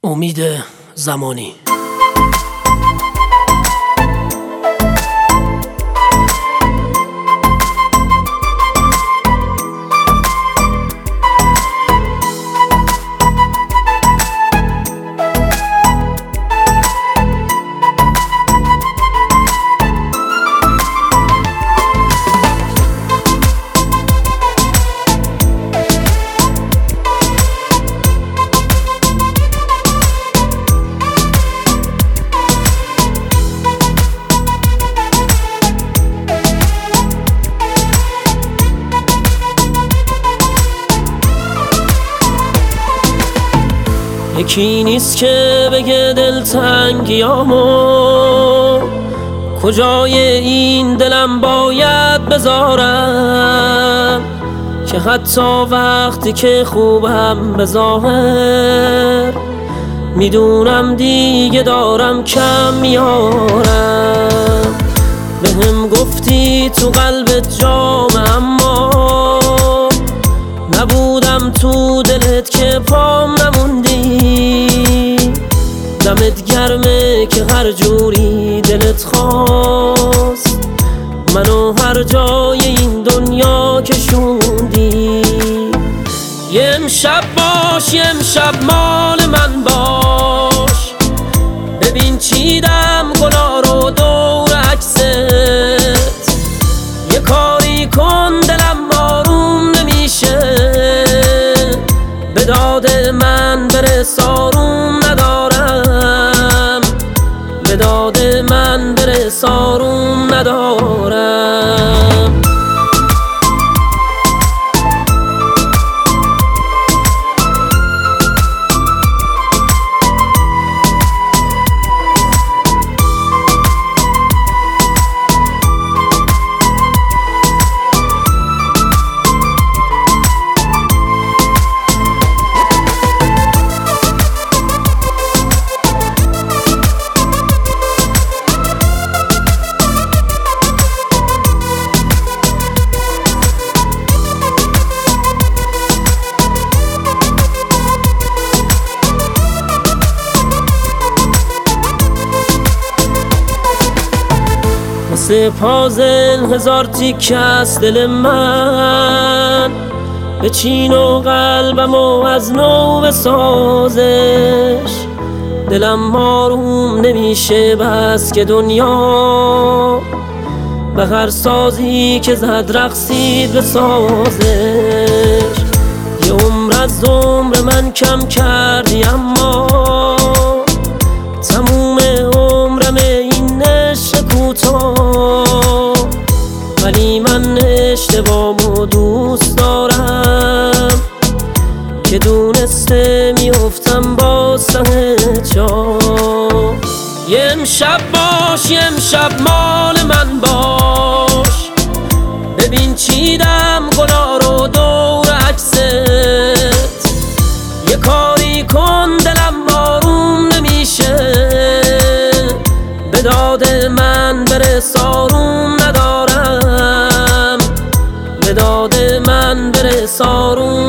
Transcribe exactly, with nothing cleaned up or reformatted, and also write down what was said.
امید زمانی. یکی نیست که بگه دلتنگیامو کجای این دلم باید بذارم، که حتی وقتی که خوبم به ظاهر میدونم دیگه دارم کم میارم. بهم گفتی تو قلبت جام، اما نبودم تو دلت که پام نموندی. دمت گرمه که هر جوری دلت خواست منو هر جای این دنیا کشوندی. یه امشب باش، یه امشب مال من باش، ببین چیدم گلا رو دور عکست. یه کاری کن دلم آروم نمیشه، به داد من برس آروم ندارم، به داد من برس آروم ندارم. مثل پازل هزار تیکه است دل من، به چین و قلبم و از نو بسازش. دلم آروم نمیشه بس که دنیا به هر سازی که زد رقصید بسازش. یه عمر از عمر من کم کردی، اما تموم عمرم این عشق کوتاه. ولی من اشتباهمو دوست دارم که دونسته میافتم با سه جا. یه امشب باش، یه امشب مال من باش، ببین چیدم گلا رو دور عکست. یه کاری کن دلم آروم نمیشه، به داد من برس آروم ندارم، به داد من برس آروم